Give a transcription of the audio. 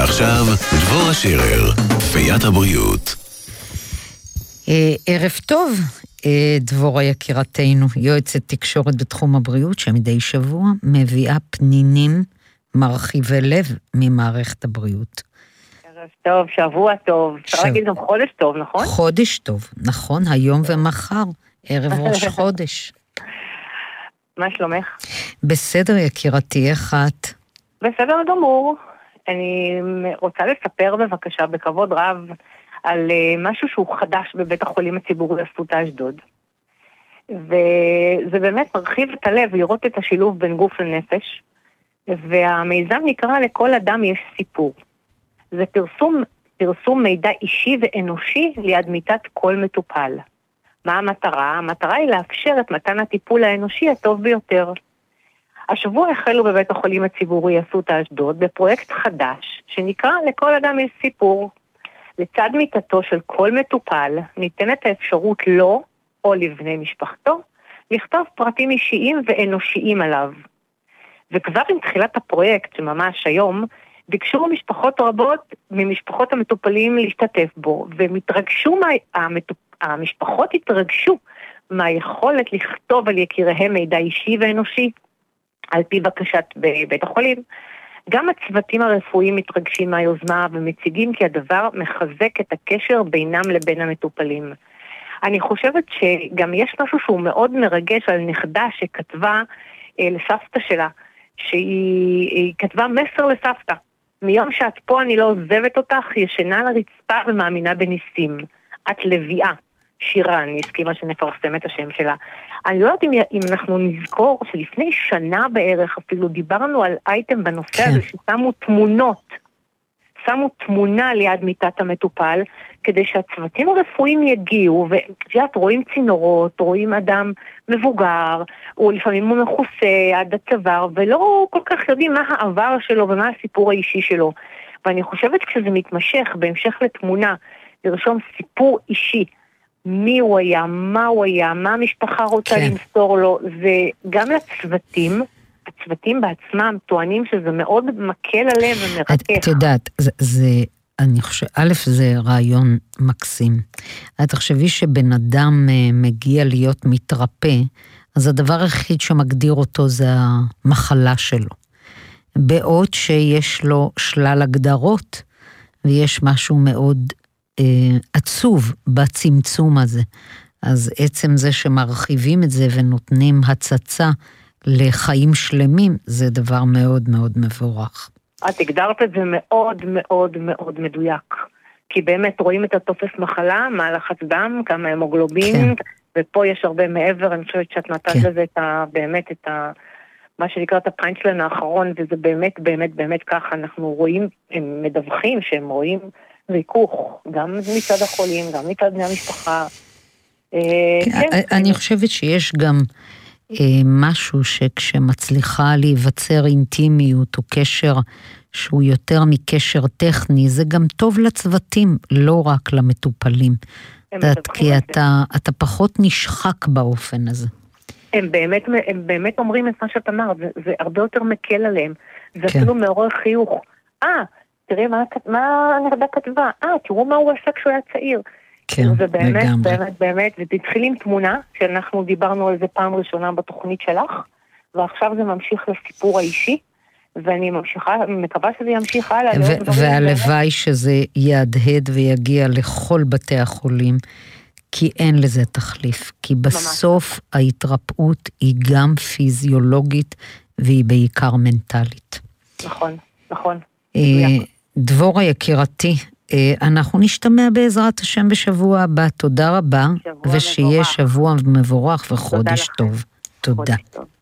ועכשיו, דבורה שירר, פיית הבריאות. ערב טוב, דבורה יקירתנו, יועצת תקשורת בתחום הבריאות, שמדי שבוע מביאה פנינים מרחיבי לב ממערכת הבריאות. ערב טוב, שבוע טוב, אפשר להגיד גם חודש טוב, נכון? חודש טוב, נכון, היום ומחר, ערב ראש חודש. מה שלומך? בסדר יקירתי, איך את? בסדר גמור. אני רוצה לספר בבקשה בכבוד רב על משהו שהוא חדש בבית החולים הציבורי אסותא אשדוד. וזה באמת מרחיב את הלב לראות את השילוב בין גוף לנפש. והמיזם נקרא לכל אדם יש סיפור. זה פרסום מידע אישי ואנושי ליד מיטת כל מטופל. מה המטרה? המטרה היא לאפשר את מתן הטיפול האנושי הטוב ביותר. השבוע החלו בבית החולים הציבורי אסותא אשדוד בפרויקט חדש שנקרא לכל אדם יש סיפור. לצד מיטתו של כל מטופל ניתנת האפשרות לו או לבני משפחתו לכתוב פרטים אישיים ואנושיים עליו. וכבר עם תחילת הפרויקט שממש היום ביקשו משפחות רבות ממשפחות המטופלים להשתתף בו, המשפחות התרגשו מהיכולת לכתוב על יקיריהם מידע אישי ואנושי על פי בקשת בית החולים. גם הצוותים הרפואיים מתרגשים מהיוזמה ומציגים כי הדבר מחזק את הקשר בינם לבין המטופלים. אני חושבת שגם יש משהו שהוא מאוד מרגש על נכדה שכתבה לסבתא שלה, שהיא כתבה מסר לסבתא. מיום שאת פה אני לא עוזבת אותך, ישנה לרצפה ומאמינה בניסים. את לביאה. שירה, אני הסכימה שנפרסם את השם שלה. אני לא יודעת אם אנחנו נזכור שלפני שנה בערך אפילו דיברנו על אייטם בנושא הזה ששמו תמונות. שמו תמונה ליד מיטת המטופל כדי שהצוותים הרפואיים יגיעו, ואת רואים צינורות, רואים אדם מבוגר, או לפעמים הוא מכוסה עד הצוואר, ולא כל כך יודעים מה העבר שלו ומה הסיפור האישי שלו. ואני חושבת כשזה מתמשך בהמשך לתמונה, לרשום סיפור אישי, מי הוא היה, מה הוא היה, מה המשפחה רוצה למסור לו, וגם לצוותים, הצוותים בעצמם טוענים שזה מאוד מקל עליהם ומרכך. את יודעת, אני חושב, א' זה רעיון מקסים. את חושבי שבן אדם מגיע להיות מתרפא, אז הדבר היחיד שמגדיר אותו זה המחלה שלו. בעוד שיש לו שלל הגדרות, ויש משהו מאוד עצוב בצמצום הזה. אז עצם זה שמרחיבים את זה ונותנים הצצה לחיים שלמים, זה דבר מאוד מאוד מבורך. את הגדרת את זה מאוד מאוד מאוד מדויק. כי באמת רואים את הטופס מחלה, מה לחץ דם, כמה המוגלובין, ופה יש הרבה מעבר, אני חושבת שאת נתת לזה באמת את מה שנקרא את הפאנצ'ליין האחרון, וזה באמת באמת באמת ככה, אנחנו רואים, הם מדווחים שהם רואים ריכוך, גם מצד החולים, גם מצד בני המשפחה. אני חושבת שיש גם משהו שכשמצליחה להיווצר אינטימיות או קשר שהוא יותר מקשר טכני, זה גם טוב לצוותים, לא רק למטופלים. כי אתה פחות נשחק באופן הזה. הם באמת אומרים את מה שאת אמרת, זה הרבה יותר מקל עליהם. זה אפילו מעורר חיוך. תראי מה הנכדה כתבה, תראו מה הוא עשה כשהוא היה צעיר. כן, ובאמת, באמת, באמת, ותתחיל עם תמונה, שאנחנו דיברנו על זה פעם ראשונה בתוכנית שלך, ועכשיו זה ממשיך לסיפור האישי, ואני מקווה שזה ימשיך הלאה. והלוואי שזה יהדהד ויגיע לכל בתי החולים, כי אין לזה תחליף, כי בסוף ההתרפאות היא גם פיזיולוגית, והיא בעיקר מנטלית. נכון, נכון. דבורה יקירתי, אנחנו נשתמע בעזרת השם בשבוע הבא, תודה רבה, ושיהיה שבוע מבורך וחודש טוב. תודה.